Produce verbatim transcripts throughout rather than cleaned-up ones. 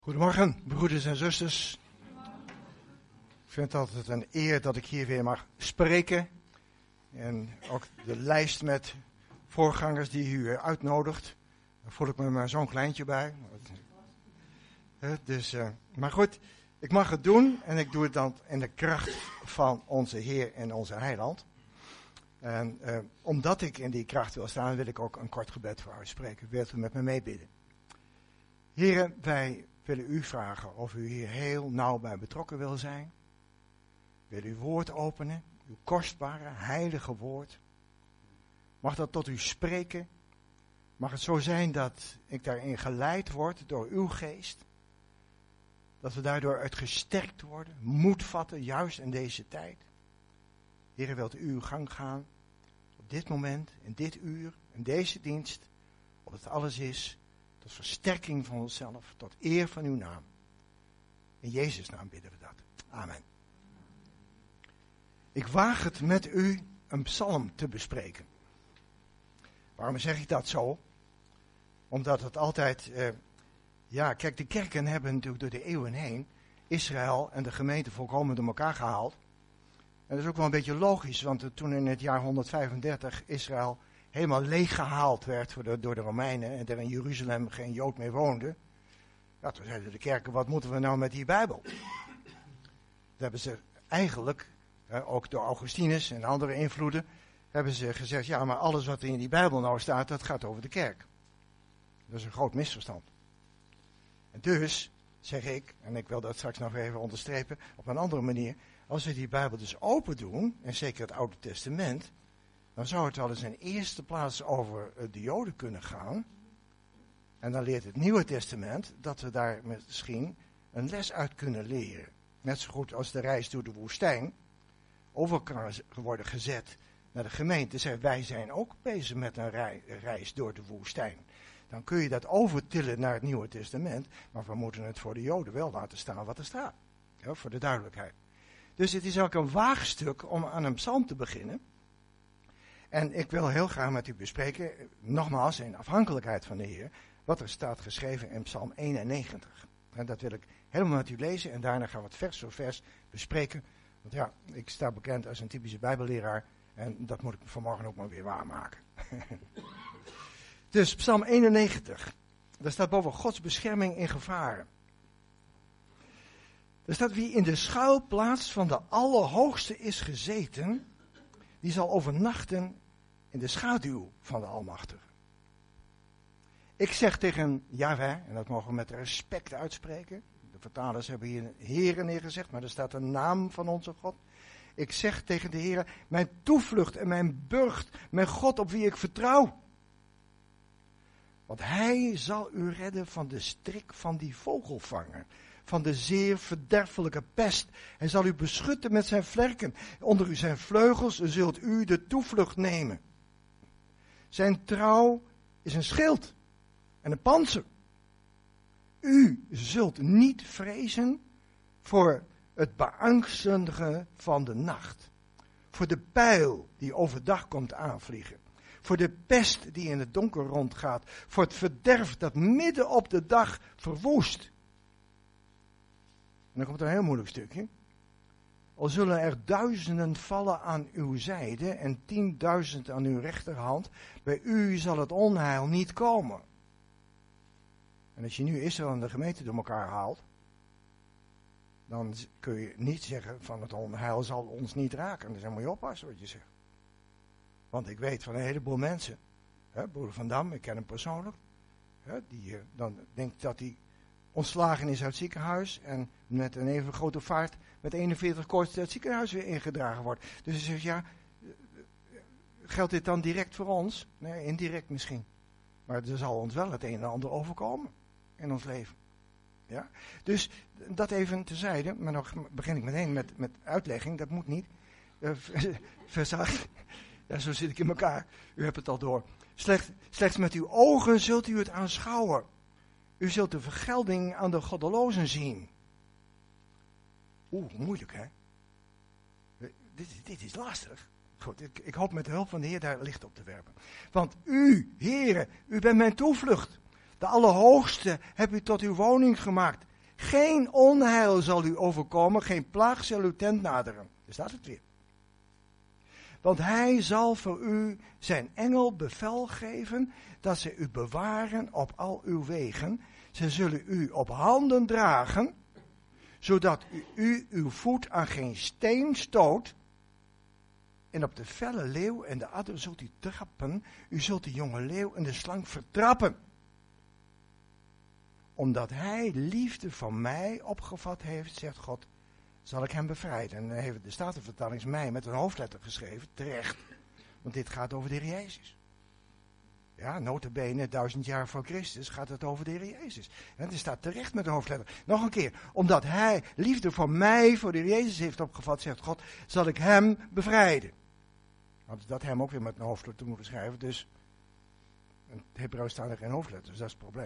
Goedemorgen, broeders en zusters. Ik vind het altijd een eer dat ik hier weer mag spreken. En ook de lijst met voorgangers die u uitnodigt. Daar voel ik me maar zo'n kleintje bij. Dus, uh, maar goed, ik mag het doen en ik doe het dan in de kracht van onze Heer en onze Heiland. En uh, omdat ik in die kracht wil staan, wil ik ook een kort gebed voor u spreken. Wilt u met me meebidden? Heren, wij willen u vragen of u hier heel nauw bij betrokken wil zijn. Wil uw woord openen, uw kostbare, heilige woord. Mag dat tot u spreken? Mag het zo zijn dat ik daarin geleid word door uw geest? Dat we daardoor uit gesterkt worden, moed vatten, juist in deze tijd. Heere, wilt u uw gang gaan op dit moment, in dit uur, in deze dienst, op het alles is, tot versterking van onszelf, tot eer van uw naam. In Jezus' naam bidden we dat. Amen. Ik waag het met u een psalm te bespreken. Waarom zeg ik dat zo? Omdat het altijd, uh, ja, kijk, de kerken hebben natuurlijk door de eeuwen heen Israël en de gemeente volkomen door elkaar gehaald. En dat is ook wel een beetje logisch, want toen in het jaar honderdvijfendertig Israël helemaal leeggehaald werd door de, door de Romeinen en er in Jeruzalem geen Jood meer woonde. Ja, toen zeiden de kerken, wat moeten we nou met die Bijbel? Dat hebben ze eigenlijk, eh, ook door Augustinus en andere invloeden, hebben ze gezegd, ja, maar alles wat in die Bijbel nou staat, dat gaat over de kerk. Dat is een groot misverstand. En dus, zeg ik, en ik wil dat straks nog even onderstrepen, op een andere manier, als we die Bijbel dus open doen, en zeker het Oude Testament, dan zou het wel eens in eerste plaats over de Joden kunnen gaan. En dan leert het Nieuwe Testament dat we daar misschien een les uit kunnen leren. Net zo goed als de reis door de woestijn over kan worden gezet naar de gemeente. Zeg, wij zijn ook bezig met een reis door de woestijn. Dan kun je dat overtillen naar het Nieuwe Testament. Maar we moeten het voor de Joden wel laten staan wat er staat. Ja, voor de duidelijkheid. Dus het is ook een waagstuk om aan een psalm te beginnen. En ik wil heel graag met u bespreken, nogmaals in afhankelijkheid van de Heer, wat er staat geschreven in Psalm eenennegentig. En dat wil ik helemaal met u lezen en daarna gaan we het vers voor vers bespreken. Want ja, ik sta bekend als een typische bijbelleraar en dat moet ik vanmorgen ook maar weer waarmaken. Dus Psalm eenennegentig, daar staat boven Gods bescherming in gevaren. Er staat, wie in de schuilplaats van de Allerhoogste is gezeten, die zal overnachten in de schaduw van de Almachtige. Ik zeg tegen Yahweh, en dat mogen we met respect uitspreken. De vertalers hebben hier Heere neergezegd, maar er staat een naam van onze God. Ik zeg tegen de Heere, mijn toevlucht en mijn burcht, mijn God op wie ik vertrouw. Want hij zal u redden van de strik van die vogelvanger, van de zeer verderfelijke pest. Hij zal u beschutten met zijn vlerken. Onder u zijn vleugels zult u de toevlucht nemen. Zijn trouw is een schild en een pantser. U zult niet vrezen voor het beangstigende van de nacht. Voor de pijl die overdag komt aanvliegen. Voor de pest die in het donker rondgaat. Voor het verderf dat midden op de dag verwoest. En dan komt er een heel moeilijk stukje. Al zullen er duizenden vallen aan uw zijde en tienduizend aan uw rechterhand, bij u zal het onheil niet komen. En als je nu Israël en de gemeente door elkaar haalt, dan kun je niet zeggen van het onheil zal ons niet raken. Dus dan moet je oppassen wat je zegt. Want ik weet van een heleboel mensen, hè, broeder Van Dam, ik ken hem persoonlijk, hè, die uh, dan denkt dat hij ontslagen is uit het ziekenhuis en met een even grote vaart met eenenveertig koorts het ziekenhuis weer ingedragen wordt. Dus hij zegt, ja, geldt dit dan direct voor ons? Nee, indirect misschien. Maar er zal ons wel het een en ander overkomen in ons leven. Ja? Dus dat even tezijde, maar nog begin ik meteen met, met uitlegging, dat moet niet. Uh, vers acht, ja, zo zit ik in elkaar, u hebt het al door. Slechts, slechts met uw ogen zult u het aanschouwen. U zult de vergelding aan de goddelozen zien. Oeh, moeilijk hè. Dit, dit is lastig. Goed, ik, ik hoop met de hulp van de Heer daar licht op te werpen. Want u, Heere, u bent mijn toevlucht. De Allerhoogste hebt u tot uw woning gemaakt. Geen onheil zal u overkomen, geen plaag zal uw tent naderen. Daar staat het weer. Want hij zal voor u zijn engel bevel geven, dat ze u bewaren op al uw wegen. Ze zullen u op handen dragen, zodat u, u uw voet aan geen steen stoot. En op de felle leeuw en de adder zult u trappen. U zult de jonge leeuw en de slang vertrappen. Omdat hij liefde van mij opgevat heeft, zegt God, zal ik hem bevrijden. En dan heeft de Statenvertaling mij met een hoofdletter geschreven, terecht. Want dit gaat over de Heer Jezus. Ja, nota bene, duizend jaar voor Christus gaat het over de Heer Jezus. En het staat terecht met een hoofdletter. Nog een keer, omdat hij liefde voor mij, voor de Heer Jezus heeft opgevat, zegt God, zal ik hem bevrijden. Hadden dat hem ook weer met een hoofdletter moeten schrijven, dus in het Hebreeuws staan er geen hoofdletters, dus dat is het probleem.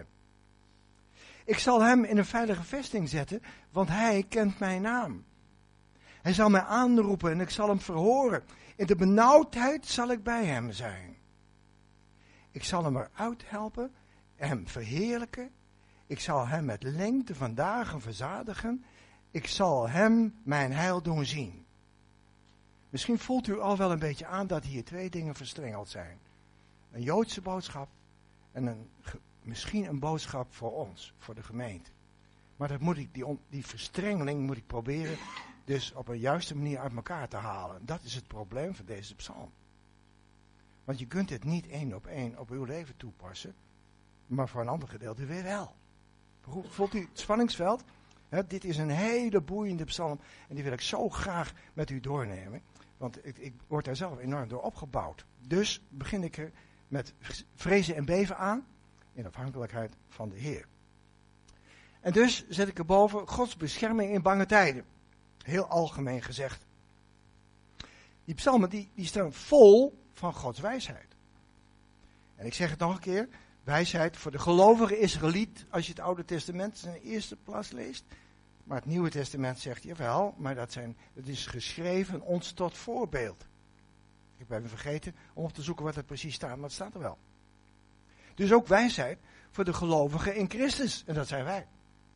Ik zal hem in een veilige vesting zetten, want hij kent mijn naam. Hij zal mij aanroepen en ik zal hem verhoren. In de benauwdheid zal ik bij hem zijn. Ik zal hem eruit helpen, hem verheerlijken. Ik zal hem met lengte van dagen verzadigen. Ik zal hem mijn heil doen zien. Misschien voelt u al wel een beetje aan dat hier twee dingen verstrengeld zijn. Een Joodse boodschap en een, misschien een boodschap voor ons, voor de gemeente. Maar dat moet ik, die, on, die verstrengeling moet ik proberen dus op een juiste manier uit elkaar te halen. Dat is het probleem van deze psalm. Want je kunt het niet één op één op uw leven toepassen, maar voor een ander gedeelte weer wel. Voelt u het spanningsveld? He, dit is een hele boeiende psalm en die wil ik zo graag met u doornemen. Want ik, ik word daar zelf enorm door opgebouwd. Dus begin ik er met vrezen en beven aan, in afhankelijkheid van de Heer. En dus zet ik erboven Gods bescherming in bange tijden. Heel algemeen gezegd. Die psalmen die, die staan vol van Gods wijsheid. En ik zeg het nog een keer. Wijsheid voor de gelovige Israëliet, als je het Oude Testament in de eerste plaats leest. Maar het Nieuwe Testament zegt, jawel, maar dat, zijn, dat is geschreven ons tot voorbeeld. Ik ben vergeten om op te zoeken wat er precies staat, maar het staat er wel. Dus ook wijsheid voor de gelovigen in Christus, en dat zijn wij.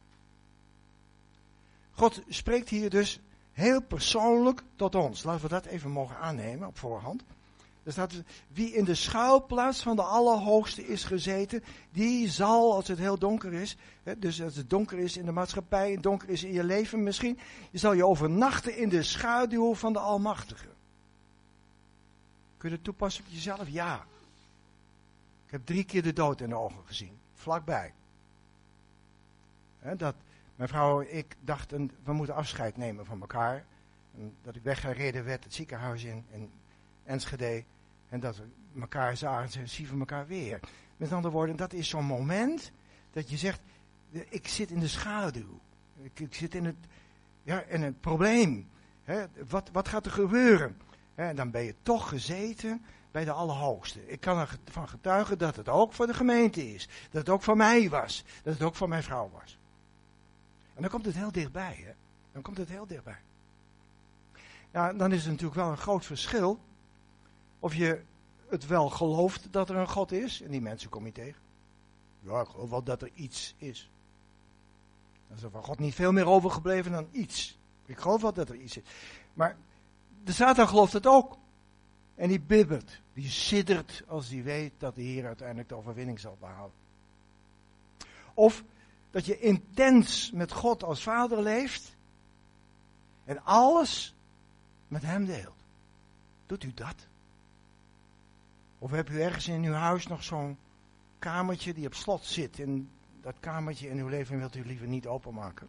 God spreekt hier dus heel persoonlijk tot ons. Laten we dat even mogen aannemen op voorhand. Er staat, wie in de schuilplaats van de Allerhoogste is gezeten, die zal, als het heel donker is, hè, dus als het donker is in de maatschappij, en donker is in je leven misschien, je zal je overnachten in de schaduw van de Almachtige. Kun je het toepassen op jezelf? Ja. Ik heb drie keer de dood in de ogen gezien, vlakbij. Hè, dat mijn vrouw en ik dachten, we moeten afscheid nemen van elkaar. En dat ik weggereden werd het ziekenhuis in, in Enschede. En dat we elkaar zagen en zien we elkaar weer. Met andere woorden, dat is zo'n moment dat je zegt, ik zit in de schaduw. Ik, ik zit in het, ja, in het probleem. Hè, wat, wat gaat er gebeuren? Hè, en dan ben je toch gezeten bij de Allerhoogste. Ik kan ervan getuigen dat het ook voor de gemeente is. Dat het ook voor mij was. Dat het ook voor mijn vrouw was. En dan komt het heel dichtbij. Hè? Dan komt het heel dichtbij. Ja, dan is het natuurlijk wel een groot verschil of je het wel gelooft dat er een God is. En die mensen kom je tegen. Ja, ik geloof wel dat er iets is. Er is er van God niet veel meer overgebleven dan iets. Ik geloof wel dat er iets is. Maar de Satan gelooft het ook. En die bibbert. Die siddert als die weet dat de Heer uiteindelijk de overwinning zal behalen. Of dat je intens met God als vader leeft. En alles met hem deelt. Doet u dat? Of hebt u ergens in uw huis nog zo'n kamertje die op slot zit. En dat kamertje in uw leven wilt u liever niet openmaken?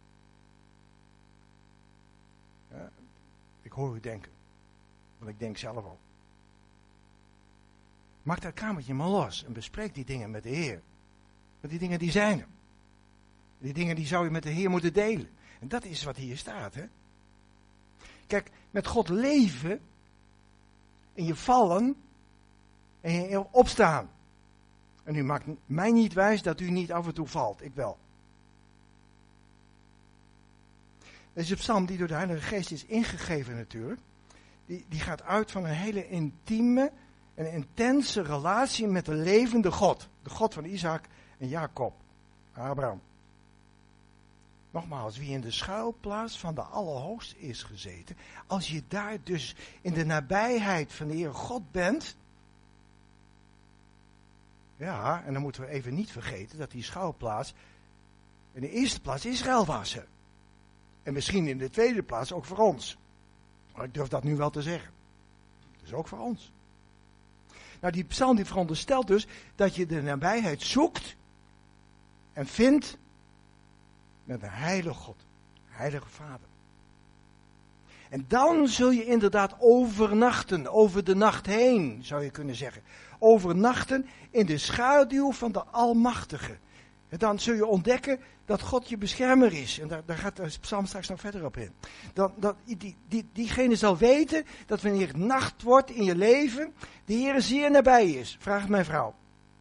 Ja, ik hoor u denken. Want ik denk zelf ook. Maak dat kamertje maar los. En bespreek die dingen met de Heer. Want die dingen die zijn er. Die dingen die zou je met de Heer moeten delen. En dat is wat hier staat. Hè? Kijk, met God leven. En je vallen. En je opstaan. En u maakt mij niet wijs dat u niet af en toe valt. Ik wel. Deze psalm die door de Heilige Geest is ingegeven natuurlijk. Die, die gaat uit van een hele intieme en intense relatie met de levende God. De God van Isaac en Jacob. Abraham. Nogmaals, wie in de schuilplaats van de Allerhoogste is gezeten. Als je daar dus in de nabijheid van de Heer God bent. Ja, en dan moeten we even niet vergeten dat die schuilplaats in de eerste plaats Israël was. Hè. En misschien in de tweede plaats ook voor ons. Maar ik durf dat nu wel te zeggen. Dus ook voor ons. Nou, die psalm die veronderstelt dus dat je de nabijheid zoekt en vindt met een heilige God, een heilige Vader. En dan zul je inderdaad overnachten, over de nacht heen, zou je kunnen zeggen. Overnachten in de schaduw van de Almachtige. En dan zul je ontdekken dat God je beschermer is. En daar, daar gaat de psalm straks nog verder op in. Dan, dat, die, die, diegene zal weten dat wanneer het nacht wordt in je leven, de Heer zeer nabij is. Vraagt mijn vrouw.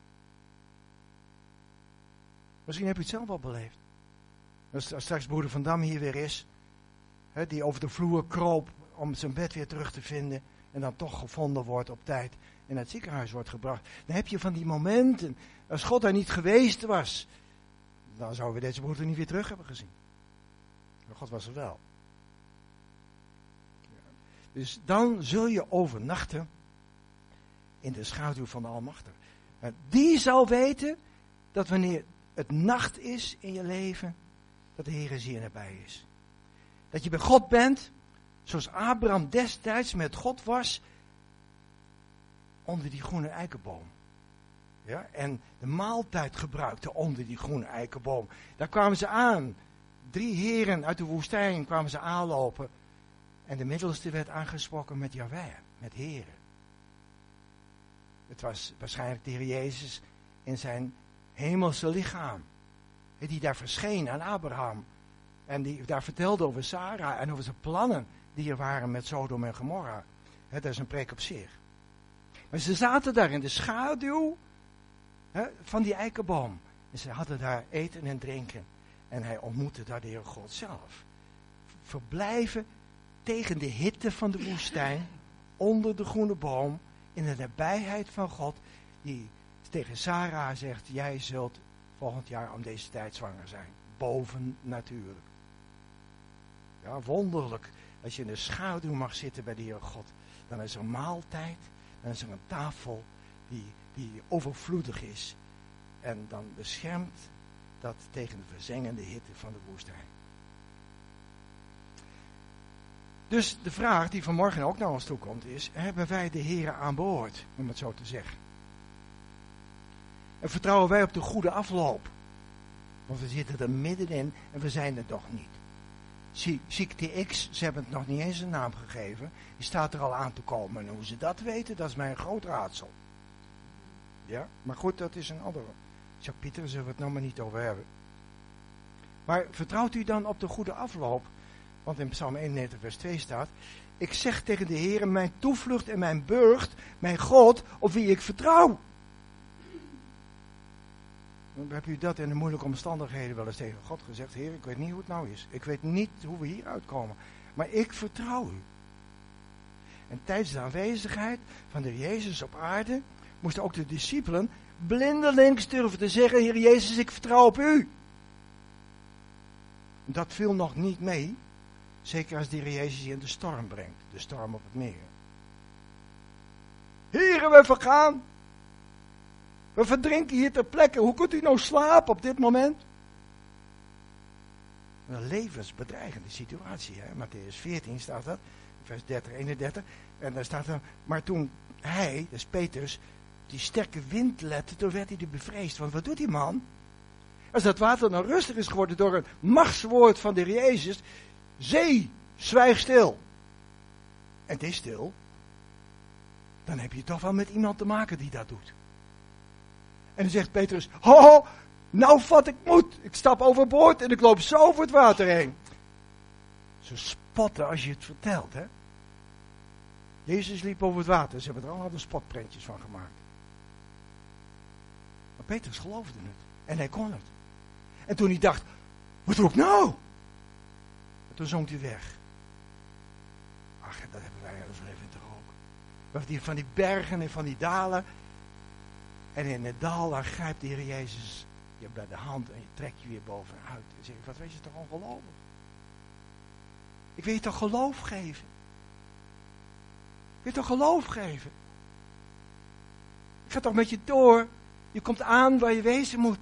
Misschien heb je het zelf al beleefd. Als, als straks broeder Van Dam hier weer is, hè, die over de vloer kroop om zijn bed weer terug te vinden en dan toch gevonden wordt op tijd en naar het ziekenhuis wordt gebracht. Dan heb je van die momenten, als God daar niet geweest was, dan zouden we deze broeder niet weer terug hebben gezien. Maar God was er wel. Dus dan zul je overnachten in de schaduw van de Almachtige. Die zal weten dat wanneer het nacht is in je leven, dat de Heer zeer nabij is. Dat je bij God bent, zoals Abraham destijds met God was, onder die groene eikenboom. Ja, en de maaltijd gebruikte onder die groene eikenboom. Daar kwamen ze aan. Drie heren uit de woestijn kwamen ze aanlopen. En de middelste werd aangesproken met Jahweh, met heren. Het was waarschijnlijk de Heer Jezus in zijn hemelse lichaam. Die daar verscheen aan Abraham. En die daar vertelde over Sarah en over zijn plannen die er waren met Sodom en Gomorra. Dat is een preek op zich. Maar ze zaten daar in de schaduw van die eikenboom. En ze hadden daar eten en drinken. En hij ontmoette daar de Heer God zelf. Verblijven tegen de hitte van de woestijn, onder de groene boom, in de nabijheid van God, die tegen Sarah zegt, jij zult volgend jaar om deze tijd zwanger zijn. Boven natuurlijk. Ja, wonderlijk. Als je in de schaduw mag zitten bij de Heer God, dan is er maaltijd, dan is er een tafel die, die overvloedig is. En dan beschermt dat tegen de verzengende hitte van de woestijn. Dus de vraag die vanmorgen ook naar ons toe komt is, hebben wij de Heere aanbehoord, om het zo te zeggen? En vertrouwen wij op de goede afloop? Want we zitten er middenin en we zijn er nog niet. Ziekte X, ze hebben het nog niet eens een naam gegeven. Die staat er al aan te komen. En hoe ze dat weten, dat is mij een groot raadsel. Ja, maar goed, dat is een andere. Jacques Pieter, daar zullen we het nog maar niet over hebben. Maar vertrouwt u dan op de goede afloop? Want in Psalm eenennegentig vers twee staat, ik zeg tegen de Heere, mijn toevlucht en mijn burcht, mijn God, op wie ik vertrouw. Heb u dat in de moeilijke omstandigheden wel eens tegen God gezegd? Heer, ik weet niet hoe het nou is. Ik weet niet hoe we hier uitkomen. Maar ik vertrouw u. En tijdens de aanwezigheid van de Jezus op aarde, moesten ook de discipelen blindelings durven te zeggen, Heer Jezus, ik vertrouw op u. Dat viel nog niet mee. Zeker als de Heer Jezus je in de storm brengt. De storm op het meer. Heere, we vergaan. We verdrinken hier ter plekke. Hoe kunt u nou slapen op dit moment? Een levensbedreigende situatie. Hè? Mattheüs veertien staat dat. Vers dertig, eenendertig. En daar staat er. Maar toen hij, dus Petrus, die sterke wind lette, toen werd hij er bevreesd. Want wat doet die man? Als dat water nou rustig is geworden door een machtswoord van de Heer Jezus. Zee, zwijg stil. En het is stil. Dan heb je toch wel met iemand te maken die dat doet. En dan zegt Petrus, ho, ho, nou vat ik moed. Ik stap overboord en ik loop zo over het water heen. Ze spotten als je het vertelt, hè. Jezus liep over het water. Ze hebben er allemaal de spotprentjes van gemaakt. Maar Petrus geloofde het. En hij kon het. En toen hij dacht, wat doe ik nou? En toen zonk hij weg. Ach, dat hebben wij als leven toch ook. We hebben die, van die bergen en van die dalen. En in het dal, daar grijpt de Heer Jezus je bij de hand en je trekt je weer bovenuit. En zeg ik, wat wees je toch ongelooflijk? Ik wil je toch geloof geven? Ik wil je toch geloof geven? Ik ga toch met je door. Je komt aan waar je wezen moet.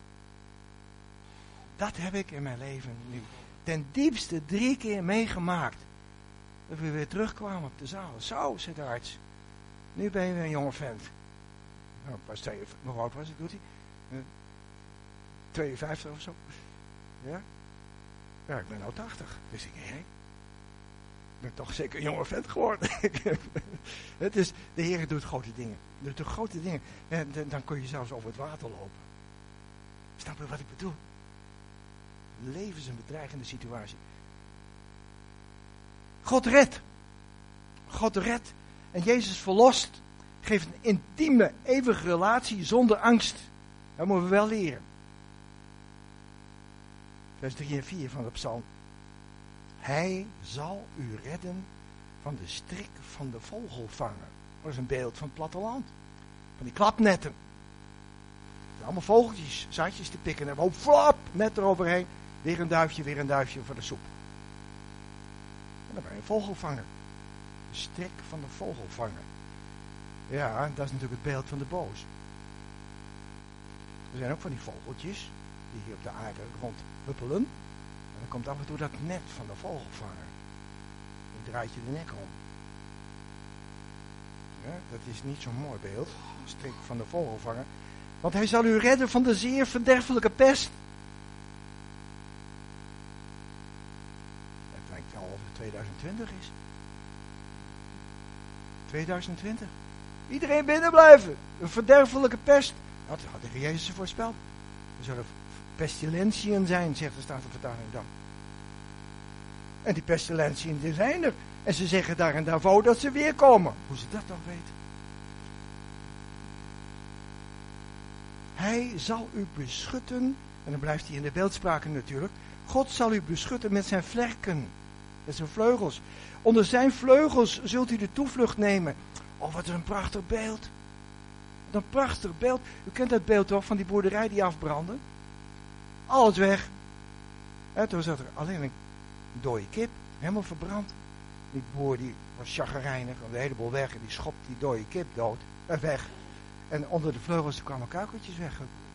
Dat heb ik in mijn leven nu ten diepste drie keer meegemaakt. Dat we weer terugkwamen op de zaal. Zo, zegt de arts. Nu ben je weer een jonge vent. Nou, pas twee, hoe oud was ik, doet hij? Uh, tweeënvijftig of zo. Ja? Ja, ik ben nou tachtig. Dus ik, hé, ik ben toch zeker een jonge vent geworden. Het is, de Heer doet grote dingen. Doet de grote dingen. En dan kun je zelfs over het water lopen. Snap je wat ik bedoel? Leven is een bedreigende situatie. God redt. God redt. En Jezus verlost. Geeft een intieme, eeuwige relatie zonder angst. Dat moeten we wel leren. Vers drie en vier van de psalm. Hij zal u redden van de strik van de vogelvanger. Dat is een beeld van het platteland. Van die klapnetten. Allemaal vogeltjes, zaadjes te pikken. En hoop flap, net eroverheen. Weer een duifje, weer een duifje voor de soep. En dan ben je een vogelvanger. De strik van de vogelvanger. Ja, dat is natuurlijk het beeld van de boos. Er zijn ook van die vogeltjes die hier op de aarde rondhuppelen. En dan komt af en toe dat net van de vogelvanger. Die draait je de nek om. Ja, dat is niet zo'n mooi beeld. De strik van de vogelvanger. Want hij zal u redden van de zeer verderfelijke pest. Het lijkt wel of het tweeduizend twintig is. tweeduizend twintig. Iedereen binnen blijven. Een verderfelijke pest. Dat had de Heer Jezus voorspeld. Er zullen pestilentiën zijn, zegt de Statenvertaling dan. En die pestilentiën die zijn er. En ze zeggen daar en daarvoor dat ze weer komen. Hoe ze dat dan weten. Hij zal u beschutten. En dan blijft hij in de beeldspraken natuurlijk. God zal u beschutten met zijn vlerken. Met zijn vleugels. Onder zijn vleugels zult u de toevlucht nemen. Oh, wat een prachtig beeld. Wat een prachtig beeld. U kent dat beeld toch van die boerderij die afbrandde? Alles weg. En toen zat er alleen een dode kip. Helemaal verbrand. Die boer die was chagrijnig. Een heleboel weg. En die schopt die dode kip dood. En weg. En onder de vleugels kwamen kuikeltjes weg.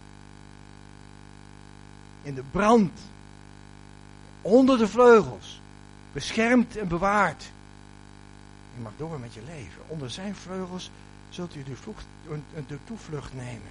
In de brand. Onder de vleugels. Beschermd en bewaard. Je mag door met je leven. Onder zijn vleugels zult u de, vlucht, de toevlucht nemen.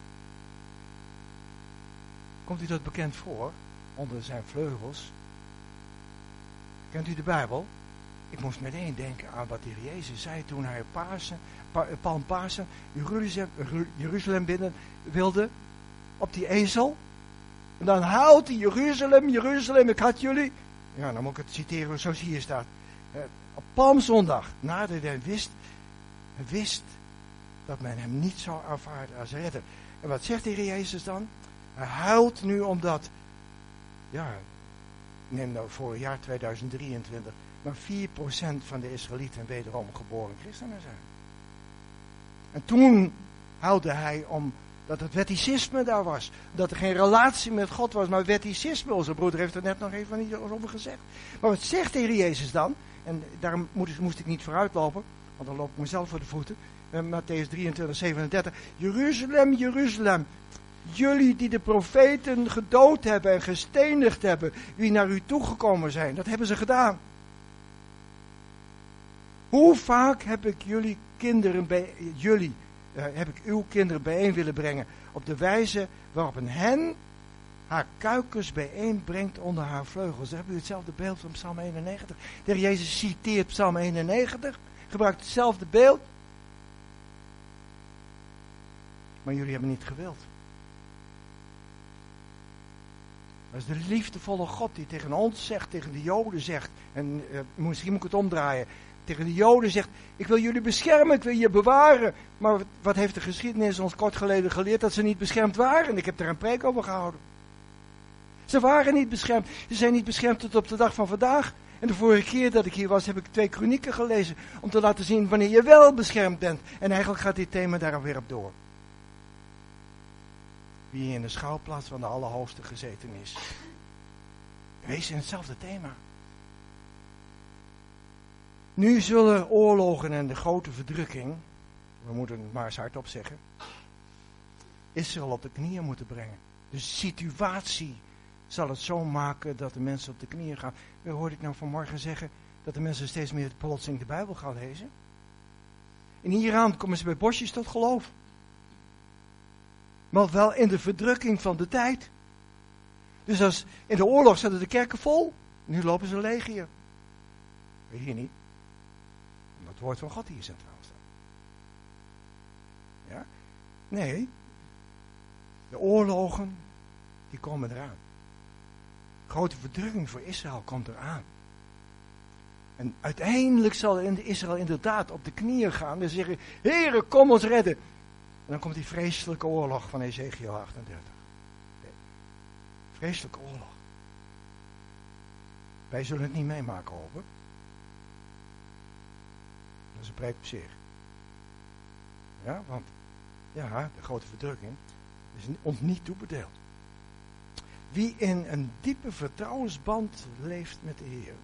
Komt u dat bekend voor? Onder zijn vleugels. Kent u de Bijbel? Ik moest meteen denken aan wat de Heer Jezus zei toen hij Pasen, pa, Palm Pasen Jeruzalem, Jeruzalem binnen wilde. Op die ezel. En dan huilt hij Jeruzalem, Jeruzalem, ik had jullie. Ja, dan moet ik het citeren zoals hier staat. Op Palmzondag, nadat hij wist, hij wist dat men hem niet zou aanvaarden als redder. En wat zegt de Heer Jezus dan? Hij huilt nu omdat, ja, neem nou vorig jaar tweeduizend drieëntwintig, maar vier procent van de Israëlieten wederom geboren christenen zijn. En toen huilde hij omdat het wetticisme daar was. Dat er geen relatie met God was, maar wetticisme. Onze broeder heeft er net nog even niet over gezegd. Maar wat zegt de Heer Jezus dan? En daarom moest ik niet vooruitlopen, want dan loop ik mezelf voor de voeten. Uh, Matthäus drieëntwintig, zevenendertig. Jeruzalem, Jeruzalem. Jullie die de profeten gedood hebben en gestenigd hebben, wie naar u toegekomen zijn, dat hebben ze gedaan. Hoe vaak heb ik jullie kinderen bij jullie, uh, heb ik uw kinderen bijeen willen brengen op de wijze waarop een hen haar kuikens bijeenbrengt onder haar vleugels. Dan hebben u hetzelfde beeld van Psalm eenennegentig. De Heer Jezus citeert Psalm eenennegentig, gebruikt hetzelfde beeld. Maar jullie hebben niet gewild. Dat is de liefdevolle God die tegen ons zegt, tegen de Joden zegt, en uh, misschien moet ik het omdraaien, tegen de Joden zegt, ik wil jullie beschermen, ik wil je bewaren. Maar wat heeft de geschiedenis ons kort geleden geleerd? Dat ze niet beschermd waren. Ik heb daar een preek over gehouden. Ze waren niet beschermd. Ze zijn niet beschermd tot op de dag van vandaag. En de vorige keer dat ik hier was, heb ik twee kronieken gelezen, om te laten zien wanneer je wel beschermd bent. En eigenlijk gaat dit thema daar weer op door. wie in de schouwplaats van de Allerhoogste gezeten is. Wees in hetzelfde thema. Nu zullen oorlogen en de grote verdrukking, we moeten het maar eens hardop zeggen, Israël op de knieën moeten brengen. De situatie zal het zo maken dat de mensen op de knieën gaan. We hoorde ik nou vanmorgen zeggen dat de mensen steeds meer plotseling de Bijbel gaan lezen. En hieraan komen ze bij bosjes tot geloof. Maar wel in de verdrukking van de tijd. Dus als in de oorlog zaten de kerken vol. Nu lopen ze leeg hier. Weet je niet? Omdat het woord van God hier centraal staat. Ja? Nee. De oorlogen, die komen eraan. Grote verdrukking voor Israël komt eraan. En uiteindelijk zal Israël inderdaad op de knieën gaan en zeggen, Heere, kom ons redden. En dan komt die vreselijke oorlog van Ezekiel achtendertig. De vreselijke oorlog. Wij zullen het niet meemaken, hoop ik. Dat is een preek op zich. Ja, want ja, de grote verdrukking is ons niet toebedeeld. Wie in een diepe vertrouwensband leeft met de Heer,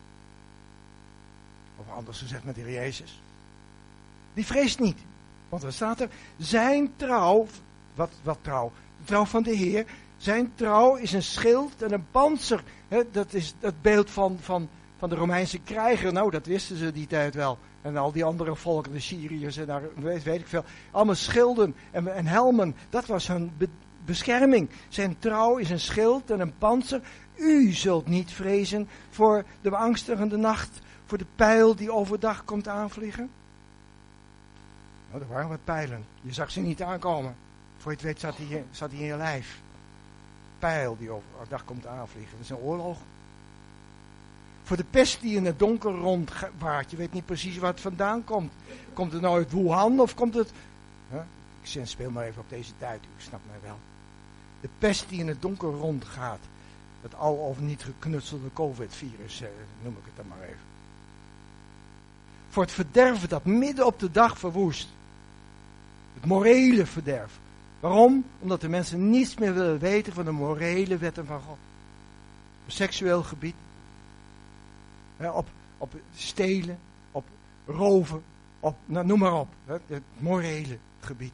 of anders gezegd met de Heer Jezus, die vreest niet. Want er staat er, zijn trouw, wat, wat trouw? De trouw van de Heer, zijn trouw is een schild en een pantser. He, dat is het beeld van, van, van de Romeinse krijger. Nou, dat wisten ze die tijd wel. En al die andere volken, de Syriërs en daar, weet, weet ik veel. Allemaal schilden en, en helmen, dat was hun be, bescherming. Zijn trouw is een schild en een pantser. U zult niet vrezen voor de beangstigende nacht, voor de pijl die overdag komt aanvliegen. Nou, er waren wat pijlen. Je zag ze niet aankomen. Voor je het weet zat hij, zat hij in je lijf. Pijl die overdag komt aanvliegen. Dat is een oorlog. Voor de pest die in het donker rondwaart. Je weet niet precies waar het vandaan komt. Komt het nou uit Wuhan of komt het... Huh? Ik speel maar even op deze tijd. U snapt mij wel. De pest die in het donker rondgaat. Het al of niet geknutselde COVID-virus. Eh, noem ik het dan maar even. Voor het verderven dat midden op de dag verwoest. Het morele verderf. Waarom? Omdat de mensen niets meer willen weten van de morele wetten van God. Op seksueel gebied. Ja, op, op stelen. Op roven. Op, nou, noem maar op. Het, het morele gebied.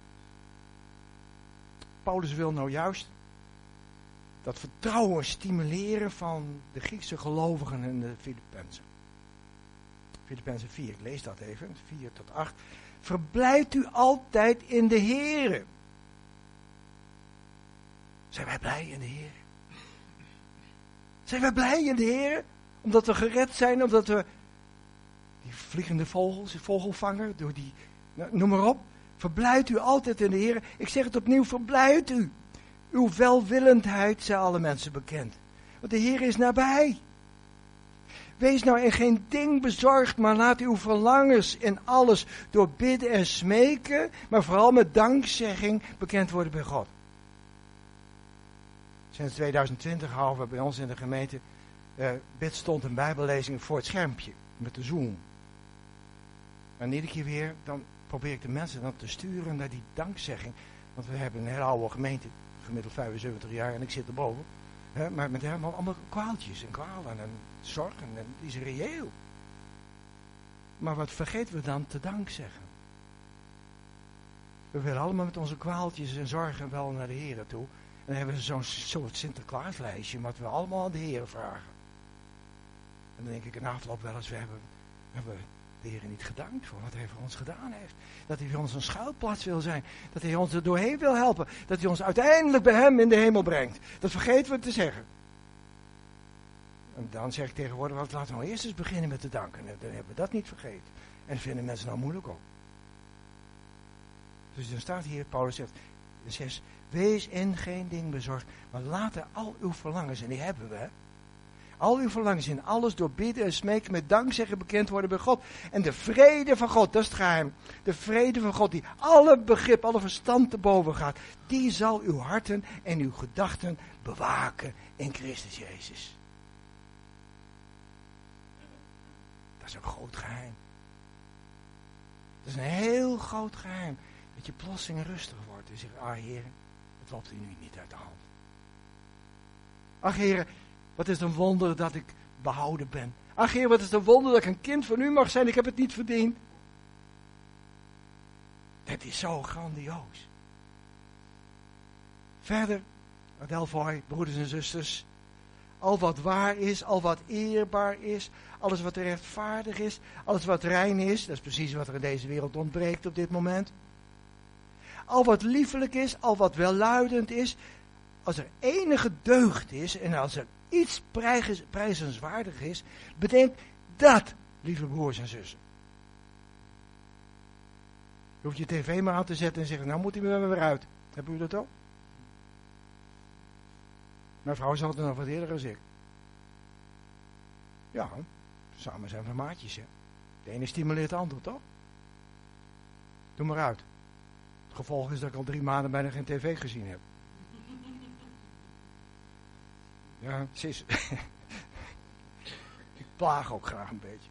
Paulus wil nou juist dat vertrouwen stimuleren van de Griekse gelovigen en de Filippenzen. Filippenzen vier, ik lees dat even, vier tot acht. Verblijft u altijd in de Here. Zijn wij blij in de Here? Zijn wij blij in de Here? Omdat we gered zijn, omdat we die vliegende vogels, die vogelvanger, door die, nou, noem maar op. Verblijft u altijd in de Here. Ik zeg het opnieuw, verblijft u. Uw welwillendheid zijn alle mensen bekend. Want de Heer is nabij. Wees nou in geen ding bezorgd, maar laat uw verlangens in alles door bidden en smeken, maar vooral met dankzegging bekend worden bij God. Sinds tweeduizend twintig houden we bij ons in de gemeente uh, bidstond en bijbellezing voor het schermpje, met de Zoom. En iedere keer weer, dan probeer ik de mensen dan te sturen naar die dankzegging. Want we hebben een hele oude gemeente, gemiddeld vijfenzeventig jaar, en ik zit erboven. He, maar met helemaal allemaal kwaaltjes en kwalen en zorgen, en die is reëel. Maar wat vergeten we dan te dank zeggen? We willen allemaal met onze kwaaltjes en zorgen wel naar de Heer toe. En dan hebben we zo'n soort Sinterklaaslijstje, wat we allemaal aan de Heer vragen. En dan denk ik in afloop wel eens, we hebben, hebben de Heer niet gedankt voor wat hij voor ons gedaan heeft. Dat hij voor ons een schuilplaats wil zijn. Dat hij ons er doorheen wil helpen. Dat hij ons uiteindelijk bij hem in de hemel brengt. Dat vergeten we te zeggen. En dan zeg ik tegenwoordig, wat, laten we nou eerst eens beginnen met te danken. En dan hebben we dat niet vergeten. En dat vinden mensen nou moeilijk ook. Dus dan staat hier, Paulus zegt, zes, wees in geen ding bezorgd, maar laat er al uw verlangens, en die hebben we, hè. Al uw verlangens in alles door bidden en smeken met dankzeggen bekend worden bij God. En de vrede van God, dat is het geheim. De vrede van God die alle begrip, alle verstand te boven gaat. Die zal uw harten en uw gedachten bewaken in Christus Jezus. Dat is een groot geheim. Dat is een heel groot geheim. Dat je plotseling rustig wordt en zegt, ah Heer, het loopt u nu niet uit de hand. Ach, Heer, wat is een wonder dat ik behouden ben. Ach, Heer, wat is een wonder dat ik een kind van u mag zijn. Ik heb het niet verdiend. Het is zo grandioos. Verder, Adelphoi, broeders en zusters. Al wat waar is, al wat eerbaar is, alles wat rechtvaardig is, alles wat rein is, dat is precies wat er in deze wereld ontbreekt op dit moment. Al wat liefelijk is, al wat welluidend is, als er enige deugd is en als er iets prijs, prijzenswaardig is, bedenk dat, lieve broers en zussen. Je hoeft je tv maar aan te zetten en zeggen, nou moet hij me weer uit. Hebben u dat ook? Mijn vrouw is altijd nog wat eerder dan ik. Ja, samen zijn we maatjes, hè. De ene stimuleert de ander, toch? Doe maar uit. Het gevolg is dat ik al drie maanden bijna geen tv gezien heb. Ja, sis. Ik plaag ook graag een beetje.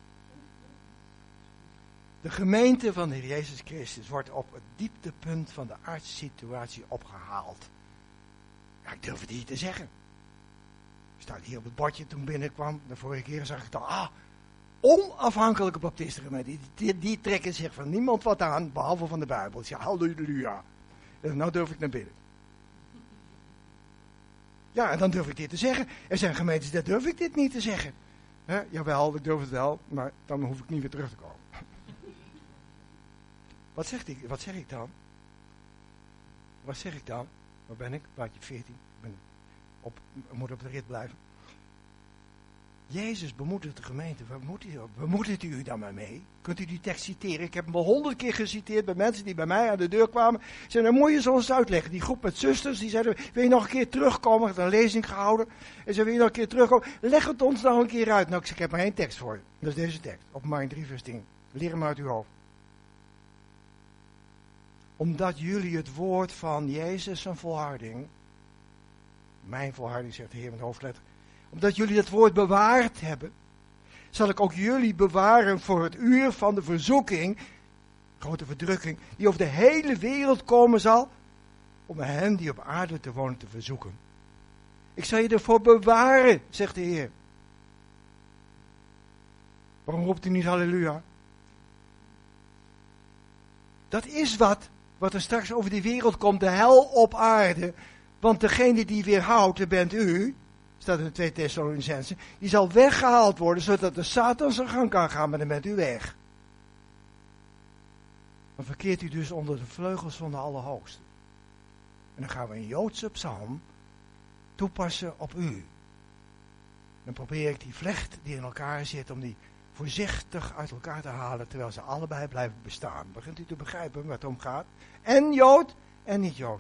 De gemeente van de Heer Jezus Christus wordt op het dieptepunt van de aardssituatie opgehaald. Ja, ik durf het niet te zeggen. Staat hier op het bordje toen binnenkwam. De vorige keer zag ik het al. Ah, onafhankelijke baptistengemeente. Die, die, die trekken zich van niemand wat aan, behalve van de Bijbel. Ja, halleluja. En nou durf ik naar binnen. Ja, en dan durf ik dit te zeggen. Er zijn gemeentes, daar durf ik dit niet te zeggen. He, jawel, ik durf het wel, maar dan hoef ik niet weer terug te komen. Wat, zegt ik, wat zeg ik dan? Wat zeg ik dan? Waar ben ik? Plaatje veertien. Ik ben op, moet op de rit blijven. Jezus bemoedigt de gemeente. Bemoedigt u dan maar mee? Kunt u die tekst citeren? Ik heb hem al honderd keer geciteerd bij mensen die bij mij aan de deur kwamen. Zeiden, dan moet je ze ons uitleggen. Die groep met zusters, die zeiden, wil je nog een keer terugkomen? Ik heb een lezing gehouden. En ze wil je nog een keer terugkomen? Leg het ons nou een keer uit. Nou, ik zeg, ik heb maar één tekst voor je. Dat is deze tekst. Openbaring drie vers tien. Leer hem uit uw hoofd. Omdat jullie het woord van Jezus een volharding, mijn volharding zegt de Heer met hoofdletter, omdat jullie dat woord bewaard hebben, zal ik ook jullie bewaren voor het uur van de verzoeking, grote verdrukking, die over de hele wereld komen zal, om hen die op aarde te wonen te verzoeken. Ik zal je ervoor bewaren, zegt de Heer. Waarom roept u niet halleluja? Dat is wat, wat er straks over die wereld komt, de hel op aarde. Want degene die weerhoudt, dat bent u, staat in de twee Thessalonicenzen, die zal weggehaald worden, zodat de Satan zijn gang kan gaan, maar dan bent u weg. Dan verkeert u dus onder de vleugels van de Allerhoogste. En dan gaan we een Joodse psalm toepassen op u. Dan probeer ik die vlecht die in elkaar zit, om die voorzichtig uit elkaar te halen, terwijl ze allebei blijven bestaan. Begint u te begrijpen waar het om gaat? En Jood en niet Jood.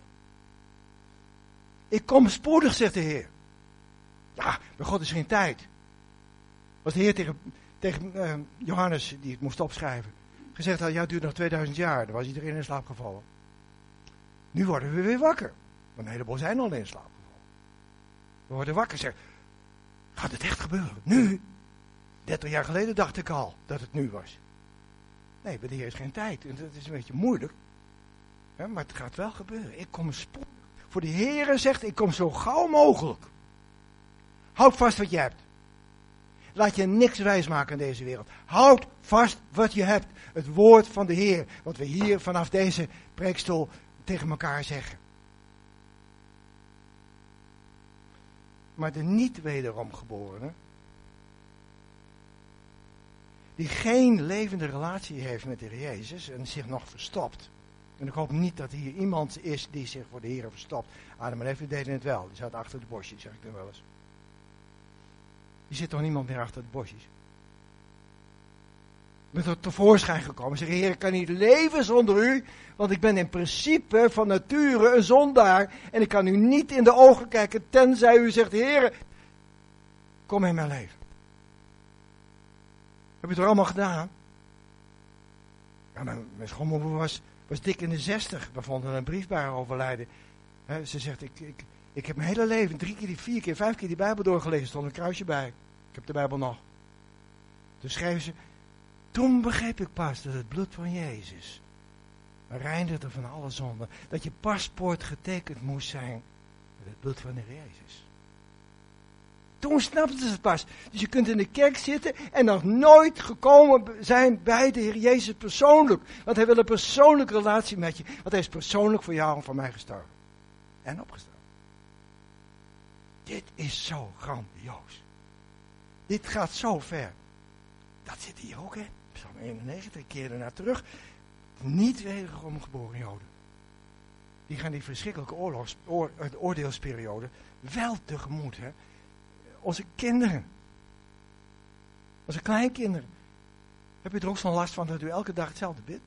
Ik kom spoedig, zegt de Heer. Ja, bij God is geen tijd. Was de Heer tegen, tegen uh, Johannes, die het moest opschrijven, gezegd had, ja, het duurt nog tweeduizend jaar. Dan was iedereen in slaap gevallen. Nu worden we weer wakker. Want een heleboel zijn al in slaap gevallen. We worden wakker, zeg. Gaat het echt gebeuren? Nu? dertig jaar geleden dacht ik al dat het nu was. Nee, bij de Heer is geen tijd. En dat is een beetje moeilijk. Ja, maar het gaat wel gebeuren. Ik kom spoedig. Voor de Heer zegt, ik kom zo gauw mogelijk. Houd vast wat je hebt. Laat je niks wijsmaken in deze wereld. Houd vast wat je hebt. Het woord van de Heer. Wat we hier vanaf deze preekstoel tegen elkaar zeggen. Maar de niet wederom geborene, die geen levende relatie heeft met de Heer Jezus en zich nog verstopt. En ik hoop niet dat hier iemand is die zich voor de Heer verstopt. Adam en Eva deden het wel. Die zat achter de bosjes, zeg ik dan wel eens. Die zit toch niemand meer achter de bosjes. Ik ben er tevoorschijn gekomen. Zeg, Heer, ik kan niet leven zonder u. Want ik ben in principe van nature een zondaar. En ik kan u niet in de ogen kijken tenzij u zegt, Heer, kom in mijn leven. Heb je het er allemaal gedaan? Ja, mijn, mijn schoonmoeder was, was dik in de zestig. We vonden een brief bij haar overlijden. He, ze zegt, ik, ik, ik heb mijn hele leven drie keer, vier keer, vijf keer die Bijbel doorgelezen. Stond een kruisje bij. Ik heb de Bijbel nog. Toen schreef ze, toen begreep ik pas dat het bloed van Jezus reinigde van alle zonden. Dat je paspoort getekend moest zijn met het bloed van de Heer Jezus. Toen snapten ze het pas. Dus je kunt in de kerk zitten en nog nooit gekomen zijn bij de Heer Jezus persoonlijk. Want hij wil een persoonlijke relatie met je. Want hij is persoonlijk voor jou en voor mij gestorven. En opgestaan. Dit is zo grandioos. Dit gaat zo ver. Dat zit hier ook in. Psalm eenennegentig, ik keer ernaar terug. Niet wederom geboren Joden. Die gaan die verschrikkelijke oorlogs, oor, oordeelsperiode wel tegemoet. Hè? Onze kinderen. Onze kleinkinderen. Heb je er ook zo'n last van dat u elke dag hetzelfde bidt?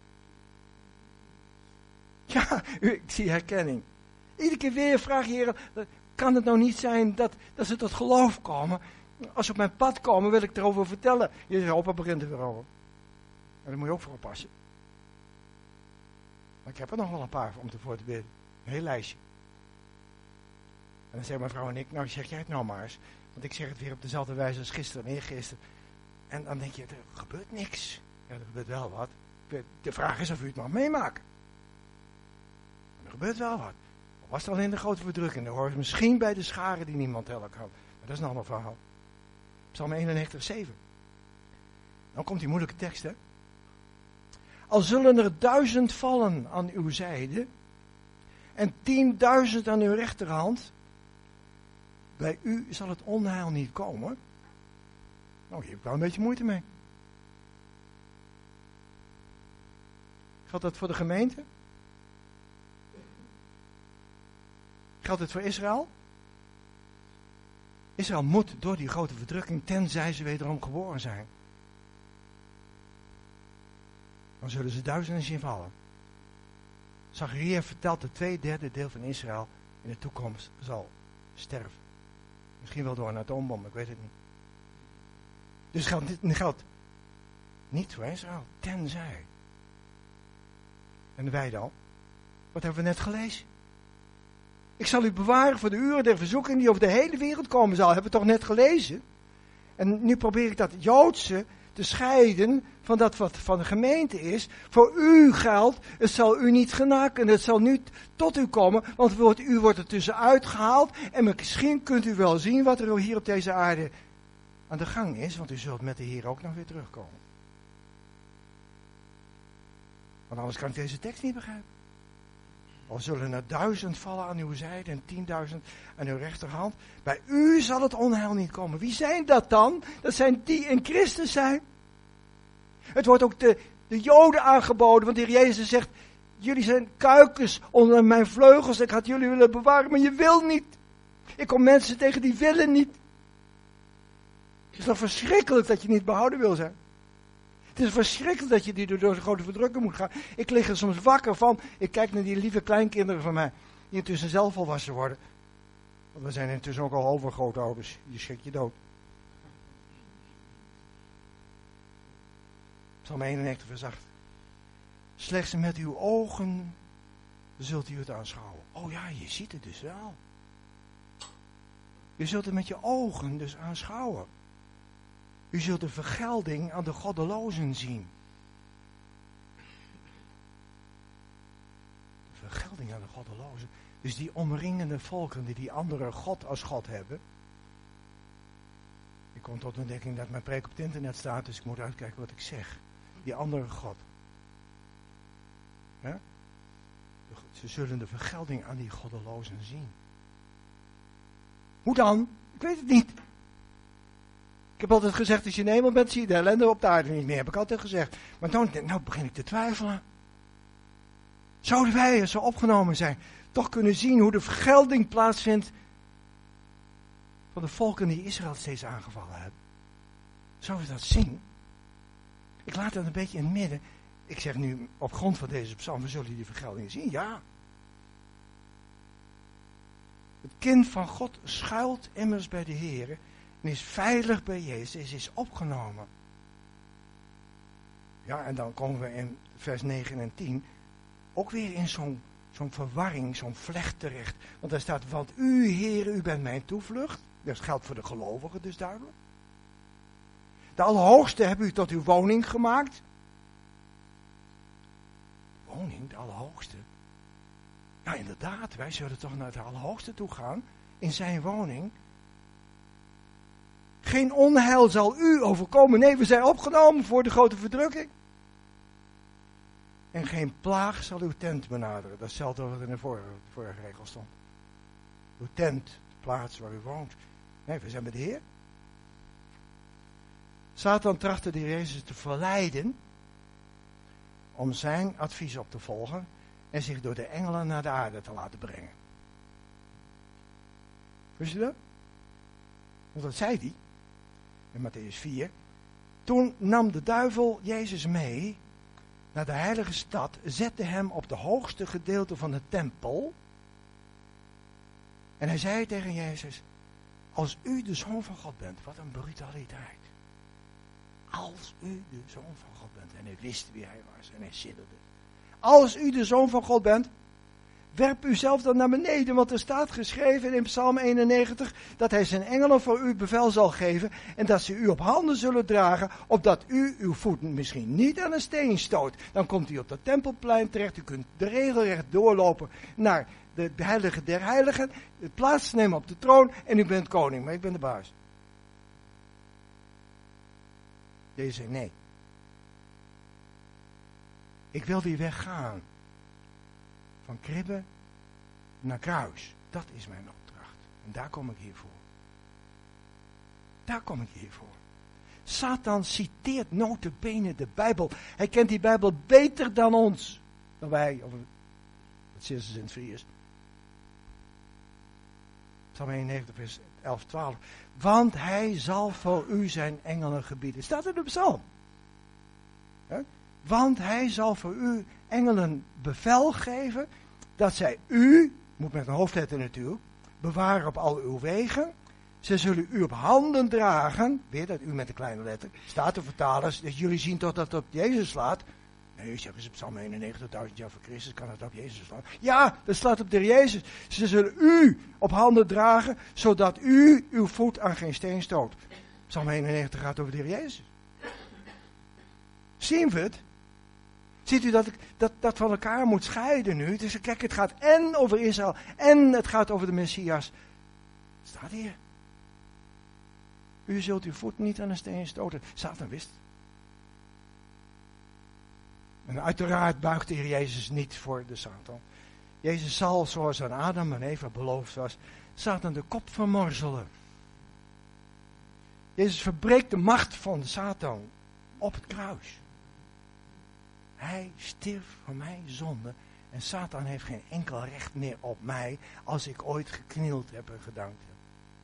Ja, u, ik zie herkenning. Iedere keer weer vraag je, Heer, kan het nou niet zijn dat, dat ze tot geloof komen? Als ze op mijn pad komen, wil ik erover vertellen. Je zegt, opa begint er weer over. En daar moet je ook voor oppassen. Maar ik heb er nog wel een paar om te voor te bidden. Een heel lijstje. En dan zeggen mijn vrouw en ik, nou zeg jij het nou maar eens. Want ik zeg het weer op dezelfde wijze als gisteren en eergisteren. En dan denk je, er gebeurt niks. Ja, er gebeurt wel wat. De vraag is of u het mag meemaken. Er gebeurt wel wat. Al was het al in de grote verdrukking. Dan hoor je misschien bij de scharen die niemand helder kan. Maar dat is een ander verhaal. Psalm eenennegentig, zeven. Dan komt die moeilijke tekst, hè. Al zullen er duizend vallen aan uw zijde en tienduizend aan uw rechterhand, bij u zal het onheil niet komen. Nou, hier heb ik wel een beetje moeite mee. Geldt dat voor de gemeente? Geldt het voor Israël? Israël moet door die grote verdrukking, tenzij ze wederom geboren zijn. Dan zullen ze duizenden zien vallen. Zacharia vertelt dat twee derde deel van Israël in de toekomst zal sterven. Misschien wel door een atoombom, ik weet het niet. Dus geldt dit geldt niet voor Israël, tenzij. En wij dan? Wat hebben we net gelezen? Ik zal u bewaren voor de uren der verzoeking die over de hele wereld komen zal. Hebben we toch net gelezen? En nu probeer ik dat Joodse te scheiden van dat wat van de gemeente is. Voor u geldt, het zal u niet genaken, het zal niet tot u komen, want u wordt er tussenuit gehaald. En misschien kunt u wel zien wat er hier op deze aarde aan de gang is, want u zult met de Heer ook nog weer terugkomen. Want anders kan ik deze tekst niet begrijpen. Al zullen er duizend vallen aan uw zijde en tienduizend aan uw rechterhand. Bij u zal het onheil niet komen. Wie zijn dat dan? Dat zijn die in Christus zijn. Het wordt ook de, de Joden aangeboden, want de Heer Jezus zegt, jullie zijn kuikens onder mijn vleugels. Ik had jullie willen bewaren, maar je wil niet. Ik kom mensen tegen die willen niet. Het is toch verschrikkelijk dat je niet behouden wil zijn. Het is verschrikkelijk dat je die door de grote verdrukking moet gaan. Ik lig er soms wakker van. Ik kijk naar die lieve kleinkinderen van mij. Die intussen zelf volwassen worden. Want we zijn intussen ook al overgrootouders. Je schrikt je dood. Psalm eenennegentig vers acht. Slechts met uw ogen zult u het aanschouwen. Oh ja, je ziet het dus wel. Je zult het met je ogen dus aanschouwen. U zult de vergelding aan de goddelozen zien. De vergelding aan de goddelozen. Dus die omringende volken die die andere God als God hebben. Ik kom tot de ontdekking dat mijn preek op het internet staat, dus ik moet uitkijken wat ik zeg. Die andere God. Ja? Ze zullen de vergelding aan die goddelozen zien. Hoe dan? Ik weet het niet. Ik heb altijd gezegd, als je in de hemel bent, zie je de ellende op de aarde niet meer. Heb ik altijd gezegd. Maar nou, nou begin ik te twijfelen. Zouden wij, als we opgenomen zijn, toch kunnen zien hoe de vergelding plaatsvindt van de volken die Israël steeds aangevallen hebben? Zouden we dat zien? Ik laat dat een beetje in het midden. Ik zeg nu, op grond van deze psalm, we zullen die vergelding zien. Ja. Het kind van God schuilt immers bij de Heer. En is veilig bij Jezus, is opgenomen. Ja, en dan komen we in vers negen en tien ook weer in zo'n zo'n verwarring, zo'n vlecht terecht. Want daar staat, want u, Heer, u bent mijn toevlucht. Dat geldt voor de gelovigen dus duidelijk. De Allerhoogste hebben u tot uw woning gemaakt. woning, de Allerhoogste. Ja, inderdaad, wij zullen toch naar de Allerhoogste toe gaan, in zijn woning. Geen onheil zal u overkomen. Nee, we zijn opgenomen voor de grote verdrukking. En geen plaag zal uw tent benaderen. Dat is hetzelfde wat in de vorige, de vorige regel stond. Uw tent, de plaats waar u woont. Nee, we zijn bij de Heer. Satan trachtte de Jezus te verleiden om zijn advies op te volgen en zich door de engelen naar de aarde te laten brengen. Wist je dat? Want dat zei hij in Mattheüs vier. Toen nam de duivel Jezus mee naar de heilige stad, zette hem op de hoogste gedeelte van de tempel en hij zei tegen Jezus: als u de Zoon van God bent, wat een brutaliteit. Als u de Zoon van God bent. En hij wist wie hij was en hij sidderde. Als u de Zoon van God bent, werp uzelf dan naar beneden. Want er staat geschreven in Psalm eenennegentig dat hij zijn engelen voor u bevel zal geven. En dat ze u op handen zullen dragen, opdat u uw voet misschien niet aan een steen stoot. Dan komt u op dat tempelplein terecht. U kunt de regelrecht doorlopen naar de heilige der heiligen. Plaatsnemen op de troon en u bent koning. Maar ik ben de baas. Jezus zei nee. Ik wil die weg gaan. Van kribbe naar kruis. Dat is mijn opdracht. En daar kom ik hier voor. Daar kom ik hier voor. Satan citeert nota bene de Bijbel. Hij kent die Bijbel beter dan ons. Dan wij. Of het zit in het Fries. Psalm eenennegentig vers elf twaalf. Want hij zal voor u zijn engelen gebieden. Staat in de psalm. He? Want hij zal voor u engelen bevel geven dat zij u, moet met een hoofdletter natuurlijk, bewaren op al uw wegen. Ze zullen u op handen dragen, weer dat u met een kleine letter, staat de vertalers, dat jullie zien toch dat het op Jezus slaat. Nee, zeggen ze op Psalm eenennegentig, duizend jaar voor Christus kan het op Jezus slaan. Ja, dat slaat op de Heer Jezus. Ze zullen u op handen dragen, zodat u uw voet aan geen steen stoot. Psalm eenennegentig gaat over de Heer Jezus. Zien we het? Ziet u dat ik dat, dat van elkaar moet scheiden nu? Dus kijk, het gaat en over Israël en het gaat over de Messias. Staat hier. U zult uw voet niet aan een steen stoten. Satan wist. En uiteraard buigt de Heer Jezus niet voor de Satan. Jezus zal, zoals aan Adam en Eva beloofd was, Satan de kop vermorzelen. Jezus verbreekt de macht van de Satan op het kruis. Hij stierf voor mijn zonde en Satan heeft geen enkel recht meer op mij als ik ooit geknield heb en gedankt heb.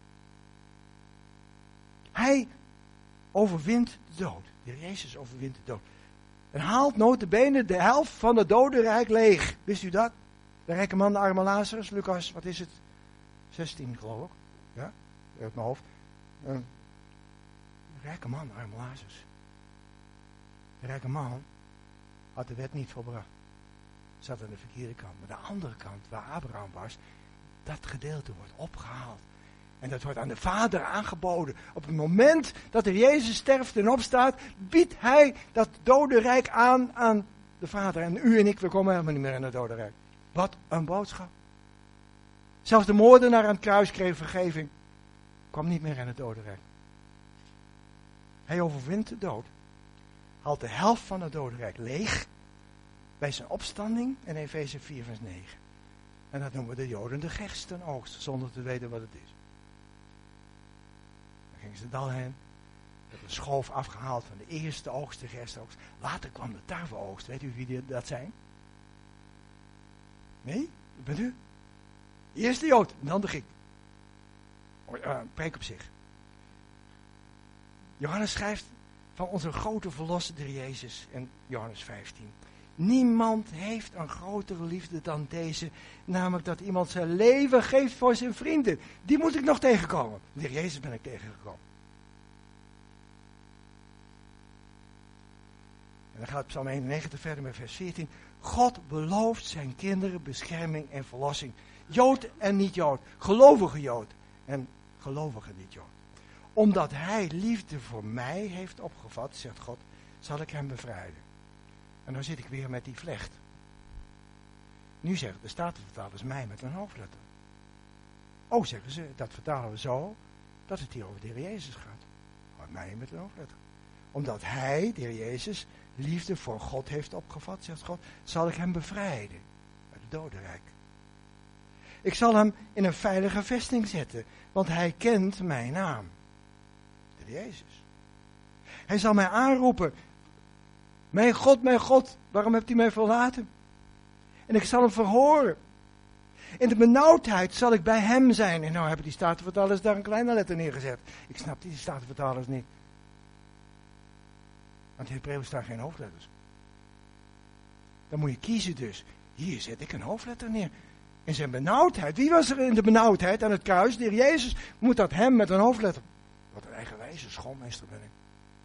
Hij overwint de dood. De Heer Jezus overwint de dood. En haalt nota bene de helft van het dodenrijk leeg. Wist u dat? De rijke man, de arme Lazarus, Lucas, wat is het? zestien geloof ik. Ja, uit mijn hoofd. De rijke man, arme Lazarus. De rijke man had de wet niet volbracht. Zat aan de verkeerde kant. Maar de andere kant, waar Abraham was, dat gedeelte wordt opgehaald. En dat wordt aan de Vader aangeboden. Op het moment dat er Jezus sterft en opstaat, biedt hij dat dodenrijk aan aan de Vader. En u en ik, we komen helemaal niet meer in het dodenrijk. Wat een boodschap. Zelfs de moordenaar aan het kruis kreeg vergeving. Kwam niet meer in het dodenrijk. Hij overwint de dood. Haalt de helft van het dodenrijk leeg. Bij zijn opstanding in Efeze vier vers negen. En dat noemen we de Joden de gerstenoogst. Zonder te weten wat het is. Dan gingen ze het dal heen. Er een schoof afgehaald van de eerste oogst, de gerstenoogst. Later kwam de tarweoogst. Weet u wie dat zijn? Nee? Dat bent u? Eerst de Jood, en dan de Griek. Uh, preek op zich. Johannes schrijft van onze grote verlosser de Jezus in Johannes vijftien. Niemand heeft een grotere liefde dan deze, namelijk dat iemand zijn leven geeft voor zijn vrienden. Die moet ik nog tegenkomen. De Heer Jezus ben ik tegengekomen. En dan gaat Psalm eenennegentig verder met vers veertien. God belooft zijn kinderen bescherming en verlossing. Jood en niet-Jood. Gelovige Jood en gelovige niet-Jood. Omdat hij liefde voor mij heeft opgevat, zegt God, zal ik hem bevrijden. En dan zit ik weer met die vlecht. Nu zeggen de Statenvertalers mij met een hoofdletter. Oh, zeggen ze, dat vertalen we zo, dat het hier over de Heer Jezus gaat. Maar mij met een hoofdletter. Omdat hij, de Heer Jezus, liefde voor God heeft opgevat, zegt God, zal ik hem bevrijden uit het dodenrijk. Ik zal hem in een veilige vesting zetten, want hij kent mijn naam. De Heer Jezus. Hij zal mij aanroepen. Mijn God, mijn God, waarom hebt u mij verlaten? En ik zal hem verhoren. In de benauwdheid zal ik bij hem zijn. En nou hebben die Statenvertalers daar een kleine letter neergezet. Ik snap die Statenvertalers niet. Want in Hebreeuws staan geen hoofdletters. Dan moet je kiezen dus. Hier zet ik een hoofdletter neer. In zijn benauwdheid. Wie was er in de benauwdheid aan het kruis? De Heer Jezus. Moet dat hem met een hoofdletter. Wat een eigenwijze schoolmeester ben ik.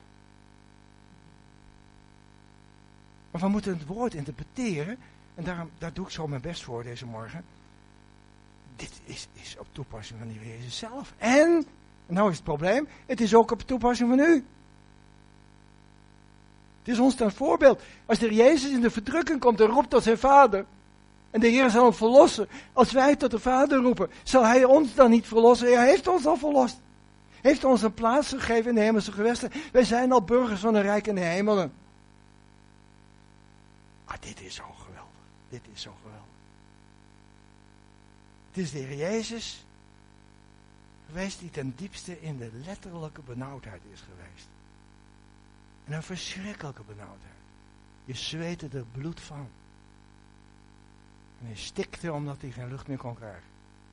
Maar we moeten het woord interpreteren. En daarom, daar doe ik zo mijn best voor deze morgen. Dit is, is op toepassing van de Heer Jezus zelf. En, nou is het probleem, het is ook op toepassing van u. Het is ons ten voorbeeld. Als de Heer Jezus in de verdrukking komt en roept tot zijn Vader. En de Heer zal hem verlossen. Als wij tot de Vader roepen, zal Hij ons dan niet verlossen? Hij heeft ons al verlost. Hij heeft ons een plaats gegeven in de hemelse gewesten. Wij zijn al burgers van een rijk in de hemelen. Ah, dit is zo geweldig. Dit is zo geweldig. Het is de Heer Jezus geweest die ten diepste in de letterlijke benauwdheid is geweest. En een verschrikkelijke benauwdheid. Je zweette er bloed van. En hij stikte omdat hij geen lucht meer kon krijgen.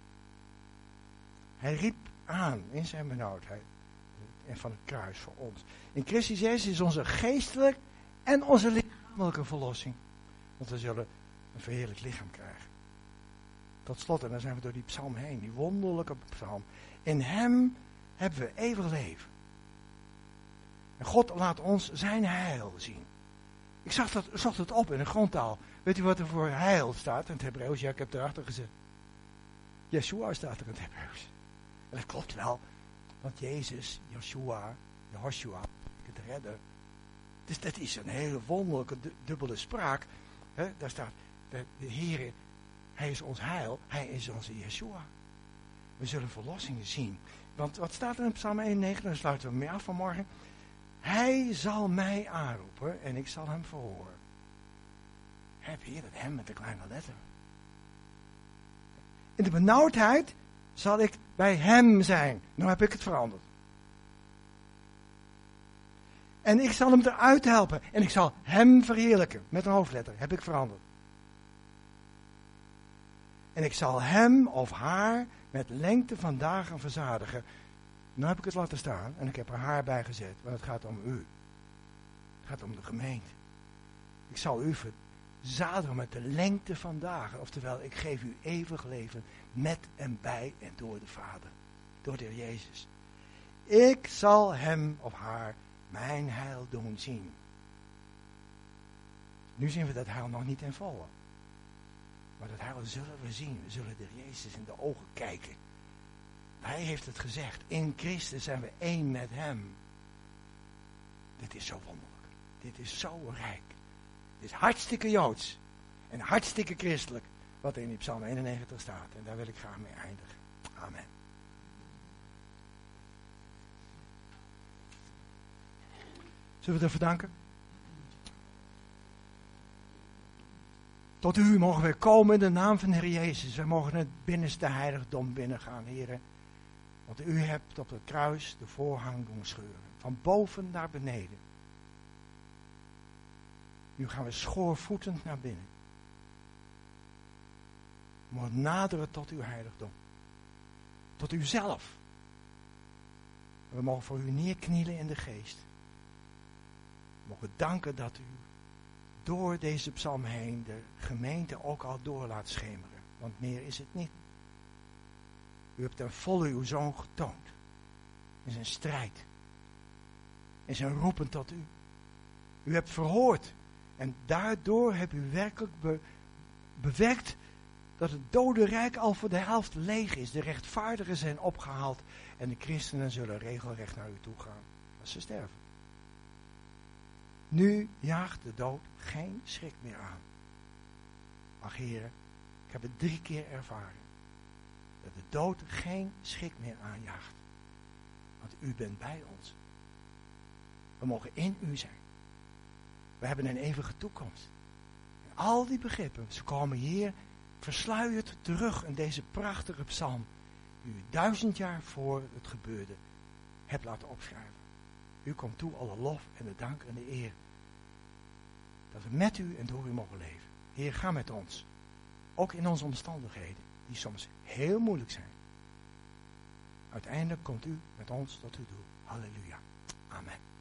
Hij riep aan in zijn benauwdheid. En van het kruis voor ons. In Christus Jezus is onze geestelijk en onze lichamelijke verlossing. Want we zullen een verheerlijk lichaam krijgen. Tot slot, en dan zijn we door die psalm heen. Die wonderlijke psalm. In hem hebben we eeuwig leven. En God laat ons zijn heil zien. Ik zag dat, zocht het op in de grondtaal. Weet u wat er voor heil staat in het Hebreeuws? Ja, ik heb het erachter gezet. Yeshua staat er in het Hebreeuws. En dat klopt wel. Want Jezus, Yeshua, Jehoshua, het redder. Dus dat is een hele wonderlijke dubbele spraak. He, daar staat, de, de Heer, Hij is ons heil, Hij is onze Yeshua. We zullen verlossingen zien. Want wat staat er in Psalm eenennegentig, daar sluiten we mee af vanmorgen. Hij zal mij aanroepen en ik zal hem verhoren. Heb hier het hem met de kleine letter. In de benauwdheid zal ik bij hem zijn. Nou heb ik het veranderd. En ik zal hem eruit helpen. En ik zal hem verheerlijken. Met een hoofdletter. Heb ik veranderd. En ik zal hem of haar met lengte van dagen verzadigen. Nu heb ik het laten staan. En ik heb er haar bij gezet. Want het gaat om u. Het gaat om de gemeente. Ik zal u verzadigen met de lengte van dagen. Oftewel, ik geef u eeuwig leven. Met en bij en door de Vader. Door de Heer Jezus. Ik zal hem of haar mijn heil doen zien. Nu zien we dat heil nog niet in volle. Maar dat heil zullen we zien. We zullen de Heer Jezus in de ogen kijken. Hij heeft het gezegd. In Christus zijn we één met hem. Dit is zo wonderlijk. Dit is zo rijk. Dit is hartstikke Joods. En hartstikke christelijk. Wat er in die Psalm eenennegentig staat. En daar wil ik graag mee eindigen. Amen. Zullen we ervoor danken? Tot u mogen we komen in de naam van de Heer Jezus. Wij mogen het binnenste heiligdom binnengaan, heren. Want u hebt op het kruis de voorhang doen scheuren. Van boven naar beneden. Nu gaan we schoorvoetend naar binnen. We mogen naderen tot uw heiligdom. Tot uzelf. We mogen voor u neerknielen in de geest. We mogen danken dat u door deze psalm heen de gemeente ook al door laat schemeren. Want meer is het niet. U hebt ten volle uw zoon getoond. In zijn strijd. In zijn roepen tot u. U hebt verhoord. En daardoor hebt u werkelijk be, bewerkt dat het dodenrijk al voor de helft leeg is. De rechtvaardigen zijn opgehaald. En de christenen zullen regelrecht naar u toe gaan. Als ze sterven. Nu jaagt de dood geen schrik meer aan. Ach, heren, Ik heb het drie keer ervaren. Dat de dood geen schrik meer aanjaagt. Want u bent bij ons. We mogen in u zijn. We hebben een eeuwige toekomst. En al die begrippen, ze komen hier versluierd terug in deze prachtige psalm. Die u duizend jaar voor het gebeurde hebt laten opschrijven. U komt toe alle lof en de dank en de eer. Dat we met u en door u mogen leven. Heer, ga met ons. Ook in onze omstandigheden, die soms heel moeilijk zijn. Uiteindelijk komt u met ons tot uw doel. Halleluja. Amen.